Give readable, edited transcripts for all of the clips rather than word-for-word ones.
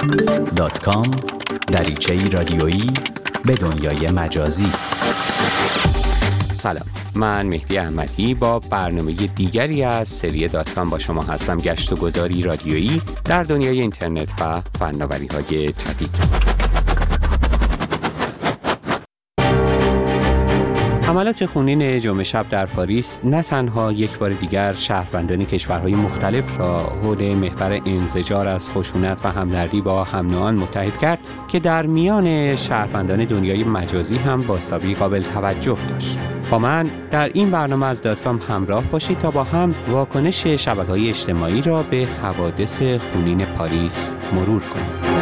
paris.com دریچه‌ای رادیویی به دنیای مجازی. سلام، من مهدی احمدی با برنامه دیگری از سری .com با شما هستم. گشت و گذاری رادیویی در دنیای اینترنت و فناوری‌های جدید. حملات خونین جمعه شب در پاریس نه تنها یک بار دیگر شهروندان کشورهای مختلف را حول محور انزجار از خشونت و همدردی با هم نوعان متحد کرد که در میان شهروندان دنیای مجازی هم بازتابی قابل توجه داشت. با من در این برنامه از .com همراه باشید تا با هم واکنش شبکه‌های اجتماعی را به حوادث خونین پاریس مرور کنیم.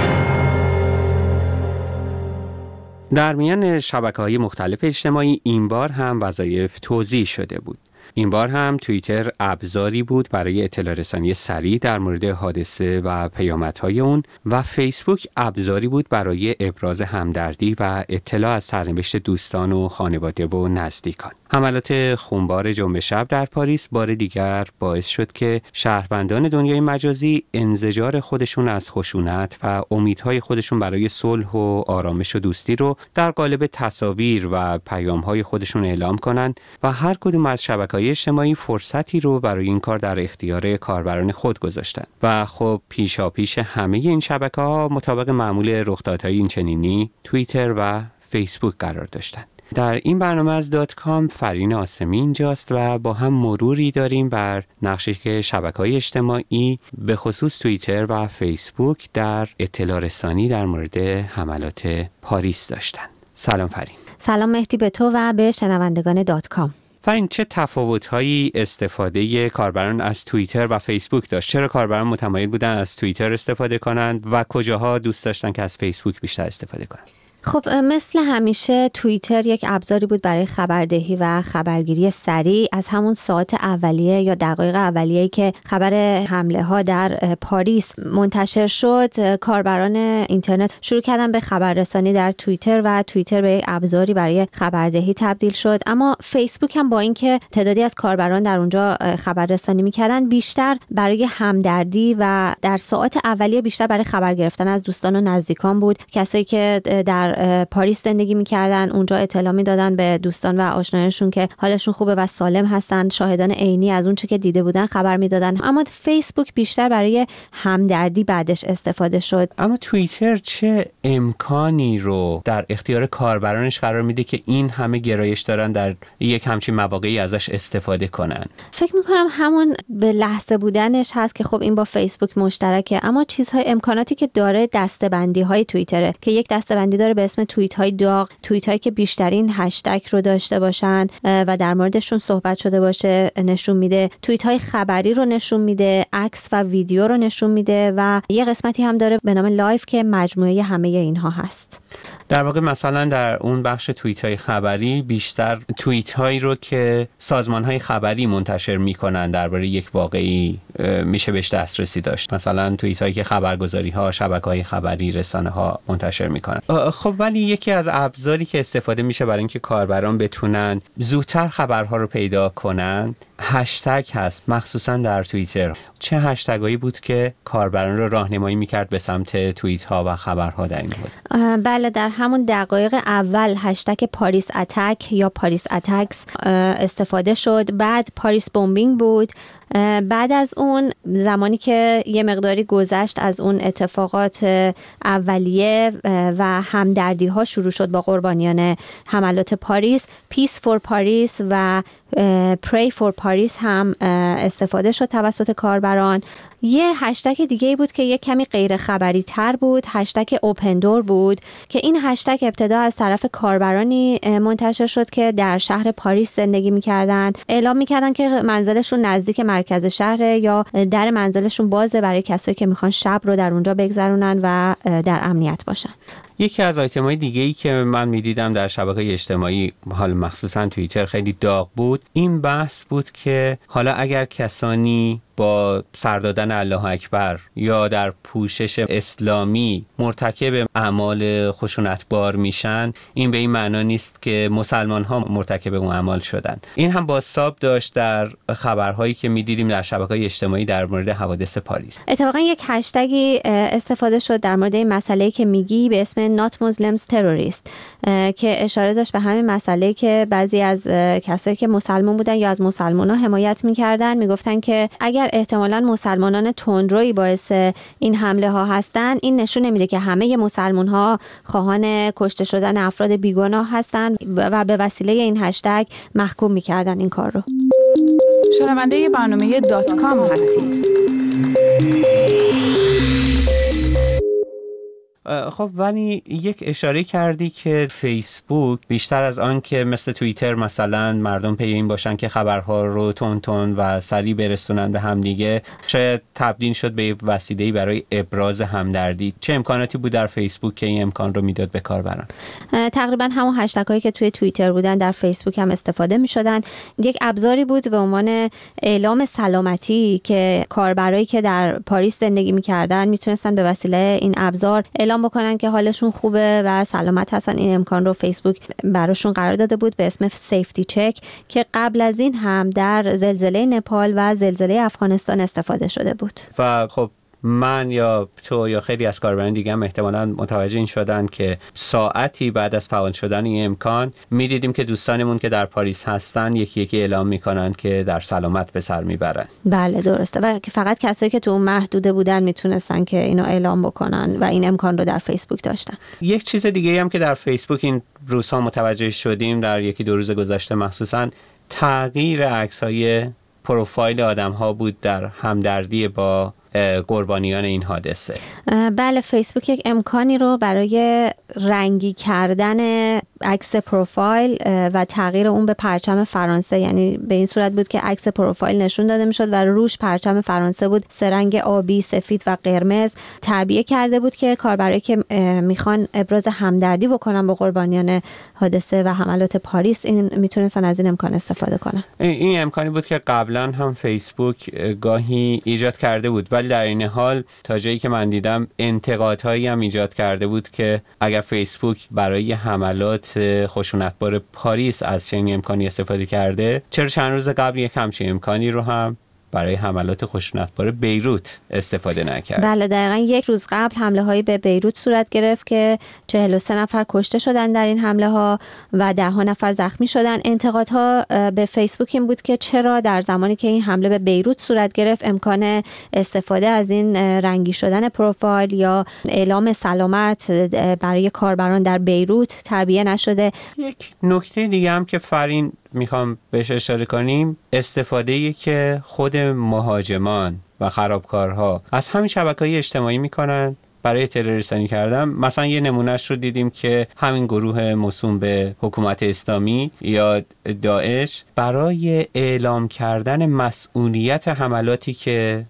در میان شبکه‌های مختلف اجتماعی این بار هم وظایف توزیع شده بود. این بار هم توییتر ابزاری بود برای اطلاع رسانی سریع در مورد حادثه و پیامدهای اون و فیسبوک ابزاری بود برای ابراز همدردی و اطلاع از سرنوشت دوستان و خانواده و نزدیکان. حملات خونبار جمعه شب در پاریس بار دیگر باعث شد که شهروندان دنیای مجازی انزجار خودشون از خشونت و امیدهای خودشون برای صلح و آرامش و دوستی رو در قالب تصاویر و پیام‌های خودشون اعلام کنند و هر کدوم از شبکه‌های اجتماعی فرصتی رو برای این کار در اختیار کاربران خود گذاشتن و خب پیشاپیش همه این شبکه‌ها مطابق معمول رخدادهای اینچنینی توییتر و فیسبوک قرار داشتند. در این برنامه از .com فرین آسمی اینجاست و با هم مروری داریم بر نقشی که شبکه‌های اجتماعی به خصوص توییتر و فیسبوک در اطلاع رسانی در مورد حملات پاریس داشتند. سلام فرین. سلام مهدی به تو و به شنوندگان .com. فرین، چه تفاوت‌هایی استفاده کاربران از توییتر و فیسبوک داشت؟ چرا کاربران متمایل بودن از توییتر استفاده کنند و کجاها دوست داشتن که از فیسبوک بیشتر استفاده کنند؟ خب مثل همیشه توییتر یک ابزاری بود برای خبردهی و خبرگیری سریع از همون ساعت اولیه یا دقایق اولیه‌ای که خبر حمله ها در پاریس منتشر شد. کاربران اینترنت شروع کردن به خبررسانی در توییتر و توییتر به یک ابزاری برای خبردهی تبدیل شد. اما فیسبوک هم با اینکه تعدادی از کاربران در اونجا خبررسانی می‌کردن، بیشتر برای همدردی و در ساعت اولیه بیشتر برای خبر گرفتن از دوستان و نزدیکان بود. کسایی که در پاریس زندگی می‌کردن اونجا اطلاع می‌دادن به دوستان و آشنایانشون که حالشون خوبه و سالم هستن، شاهدان عینی از اون چه که دیده بودن خبر می‌دادن. اما فیسبوک بیشتر برای همدردی بعدش استفاده شد. اما توییتر چه امکانی رو در اختیار کاربرانش قرار میده که این همه گرایش دارن در یک همچین مواقعی ازش استفاده کنن؟ فکر می‌کنم همون به لحظه بودنش هست که خب این با فیسبوک مشترکه، اما چیزهای امکاناتی که داره دسته‌بندی‌های توییتره که یک دسته‌بندی داره به اسم توییت‌های داغ، توییت‌هایی که بیشترین هشتگ رو داشته باشن و در موردشون صحبت شده باشه نشون میده، توییت‌های خبری رو نشون میده، عکس و ویدیو رو نشون میده و یه قسمتی هم داره به نام لایف که مجموعه همه اینها هست. در واقع مثلا در اون بخش توییت‌های خبری بیشتر توییت‌هایی رو که سازمان‌های خبری منتشر می‌کنن درباره یک واقعی میشه بهش دسترسی داشت. مثلا توییت‌هایی که خبرگزاری‌ها، شبکه‌های خبری، رسانه‌ها منتشر می‌کنن. خب ولی یکی از ابزاری که استفاده میشه برای اینکه کاربران بتونن زودتر خبرها رو پیدا کنن هشتگ هست، مخصوصا در توییتر. چه هشتگایی بود که کاربران رو راهنمایی میکرد به سمت توییت ها و خبرها در این حوزه؟ بله، در همون دقایق اول هشتگ پاریس اتک یا پاریس اتکس استفاده شد، بعد پاریس بومبینگ بود، بعد از اون زمانی که یه مقداری گذشت از اون اتفاقات اولیه و همدردی ها شروع شد با قربانیان حملات پاریس، پیس فور پاریس و پری فور پاریس هم استفاده شد توسط کاربران. یه هشتگ دیگه بود که یه کمی غیر خبری تر بود، هشتگ اوپن دور بود که این هشتگ ابتدا از طرف کاربرانی منتشر شد که در شهر پاریس زندگی می‌کردن، اعلام می‌کردن که منزلشون نزدیک مرکز شهر یا در منزلشون بازه برای کسایی که میخوان شب رو در اونجا بگذرونن و در امنیت باشن. یکی از آیتم‌های دیگه‌ای که من می‌دیدم در شبکه‌های اجتماعی، حالا مخصوصاً توییتر، خیلی داغ بود، این بحث بود که حالا اگر کسانی با سر دادن الله اکبر یا در پوشش اسلامی مرتکب اعمال خشونتبار میشن، این به این معنا نیست که مسلمان ها مرتکب اون اعمال شدن. این هم بازتاب داشت در خبرهایی که میدیدیم در شبکه‌های اجتماعی در مورد حوادث پاریس. اتفاقا یک هشتگی استفاده شد در مورد این مسئله‌ای که میگی به اسم Not Muslims Terrorist که اشاره داشت به همین مسئله که بعضی از کسایی که مسلمان بودن یا از مسلمان‌ها حمایت می‌کردن میگفتن که اگر احتمالاً مسلمانان تندرویی باعث این حمله ها هستن، این نشون نمیده که همه مسلمان‌ها خواهان کشته شدن افراد بیگناه هستن و به وسیله این هشتگ محکوم می‌کردن این کار رو. شنونده برنامه .com هستید. خب ولی یک اشاره کردی که فیسبوک بیشتر از آن که مثل توییتر مثلا مردم پی این باشن که خبرها رو تون و سریع برسونن به هم دیگه، شاید تبدیل شد به وسیله‌ای برای ابراز همدردی. چه امکاناتی بود در فیسبوک که این امکان رو میداد به کاربران؟ تقریبا همون هشتگ‌هایی که توی توییتر بودن در فیسبوک هم استفاده می‌شدن. یک ابزاری بود به عنوان اعلام سلامتی که کاربرایی که در پاریس زندگی می‌کردن میتونستن به وسیله این ابزار اعلام بکنن که حالشون خوبه و سلامت هستن. این امکان رو فیسبوک براشون قرار داده بود به اسم سیفتی چک که قبل از این هم در زلزله نپال و زلزله افغانستان استفاده شده بود. و خب من یا تو یا خیلی از کاربران دیگه هم احتمالاً متوجه این شدن که ساعتی بعد از فعال شدن این امکان میدیدیم که دوستانمون که در پاریس هستن یکی یکی اعلام میکنن که در سلامت به سر میبرن. بله درسته و فقط کسایی که تو اون محدوده بودن میتونستن که اینو اعلام بکنن و این امکان رو در فیسبوک داشتن. یک چیز دیگه هم که در فیسبوک این روزها متوجه شدیم در یکی دو روز گذشته مخصوصاً تغییر عکس‌های پروفایل آدم‌ها بود در همدردی با قربانیان این حادثه. بله فیسبوک یک امکانی رو برای رنگی کردن عکس پروفایل و تغییر اون به پرچم فرانسه، یعنی به این صورت بود که عکس پروفایل نشون داده میشد و روش پرچم فرانسه بود، سه رنگ آبی، سفید و قرمز، تعبیه کرده بود که کاربرایی که میخوان ابراز همدردی بکنن با قربانیان حادثه و حملات پاریس این میتونستن از این امکان استفاده کنن. این امکانی بود که قبلا هم فیسبوک گاهی ایجاد کرده بود، ولی در این حال تا جایی که من دیدم انتقادهایی هم ایجاد کرده بود که اگر فیسبوک برای حملات خشونتبار پاریس از چنین امکانی استفاده کرده، چرا چند روز قبل یک همچین امکانی رو هم برای حملات خشونتبار بیروت استفاده نکرد؟ بله دقیقاً یک روز قبل حمله هایی به بیروت صورت گرفت که 43 نفر کشته شدن در این حمله ها و 10 نفر زخمی شدن. انتقادها به فیسبوک این بود که چرا در زمانی که این حمله به بیروت صورت گرفت امکان استفاده از این رنگی شدن پروفایل یا اعلام سلامت برای کاربران در بیروت تعبیه نشده. یک نکته دیگه هم که فرین میخوام بهش اشاره کنیم، استفاده‌ای که خود مهاجمان و خرابکارها از همین شبکه‌های اجتماعی میکنن برای تروریستی کردن. مثلا یه نمونهش رو دیدیم که همین گروه موسوم به حکومت اسلامی یا داعش برای اعلام کردن مسئولیت حملاتی که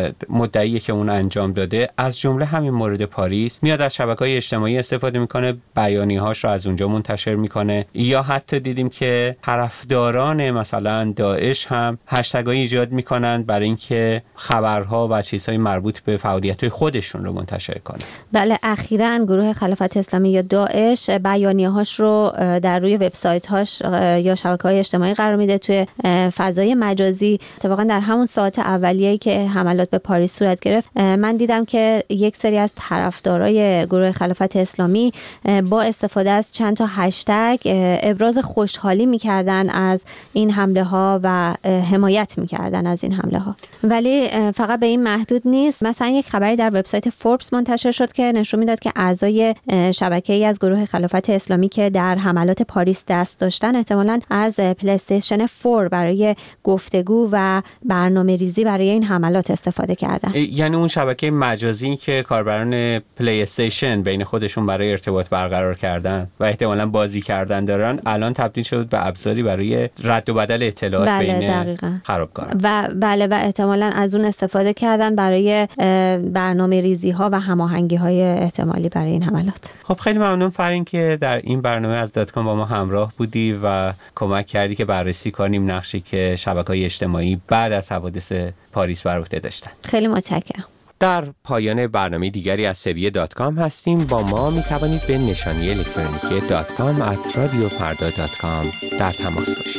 مدعیه که اون انجام داده، از جمله همین مورد پاریس، میاد از شبکه‌های اجتماعی استفاده میکنه، بیانیه‌هاش رو از اونجا منتشر میکنه. یا حتی دیدیم که طرفداران مثلا داعش هم هشتگ‌های ایجاد میکنن برای اینکه خبرها و چیزهای مربوط به فعالیت‌های خودشون رو منتشر کنه. بله اخیراً گروه خلافت اسلامی یا داعش بیانیه‌هاش رو در روی وبسایت‌هاش یا شبکه‌های اجتماعی قرار میده توی فضای مجازی. اتفاقاً در همون ساعت اولیه‌ای که حملات به پاریس صورت گرفت من دیدم که یک سری از طرفدارای گروه خلافت اسلامی با استفاده از چند تا هشتگ ابراز خوشحالی می‌کردن از این حمله ها و حمایت می‌کردن از این حمله ها. ولی فقط به این محدود نیست. مثلا یک خبری در وبسایت فوربس منتشر شد که نشون میداد که اعضای شبکه‌ای از گروه خلافت اسلامی که در حملات پاریس دست داشتن احتمالاً از پلی استیشن 4 برای گفتگو و برنامه‌ریزی برای این حملات استفاده کردن. یعنی اون شبکه مجازی که کاربران پلی استیشن بین خودشون برای ارتباط برقرار کردن و احتمالاً بازی کردن دارن، الان تبدیل شد به ابزاری برای رد و بدل اطلاعات بین خرابکاران. و احتمالاً از اون استفاده کردن برای برنامه‌ریزی‌ها و هماهنگی‌های احتمالی برای این حملات. خب خیلی ممنون فرین که در این برنامه از داتکام با ما همراه بودی و کمک کردی که بررسی کنیم نقشی که شبکه‌های اجتماعی بعد از حوادث پاریس بر عهده داشتن. خیلی متشکرم. در پایان برنامه دیگری از سری داتکام هستیم. با ما می توانید به نشانی الکترونیکی .com@radiofarda.com در تماس باشید.